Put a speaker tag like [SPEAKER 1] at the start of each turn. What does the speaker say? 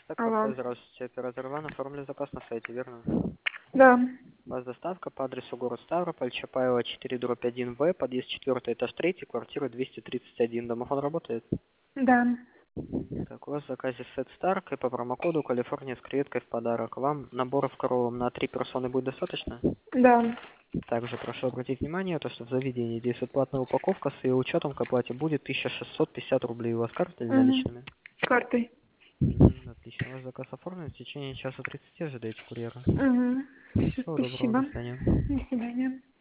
[SPEAKER 1] Так,
[SPEAKER 2] Алло.
[SPEAKER 1] здравствуйте, оператор Иван, оформили заказ на сайте, верно?
[SPEAKER 2] Да.
[SPEAKER 1] У вас доставка по адресу город Ставрополь, Чапаева 4/1В, подъезд 4, этаж 3, квартира 231. Домофон работает?
[SPEAKER 2] Да.
[SPEAKER 1] Так, у вас в заказе сет Старк и по промокоду Калифорния с креветкой в подарок. Вам наборов коровам на 3 персоны будет достаточно?
[SPEAKER 2] Да.
[SPEAKER 1] Также прошу обратить внимание, то, что в заведении действует платная упаковка, с ее учетом к оплате будет 1650 рублей. У вас карта или
[SPEAKER 2] Угу.
[SPEAKER 1] наличными?
[SPEAKER 2] Картой.
[SPEAKER 1] Отлично, ваш заказ оформлен, в течение часа 30 ожидаете курьера.
[SPEAKER 2] Угу. Все,
[SPEAKER 1] Всего доброго,
[SPEAKER 2] спасибо.
[SPEAKER 1] до свидания.
[SPEAKER 2] До свидания.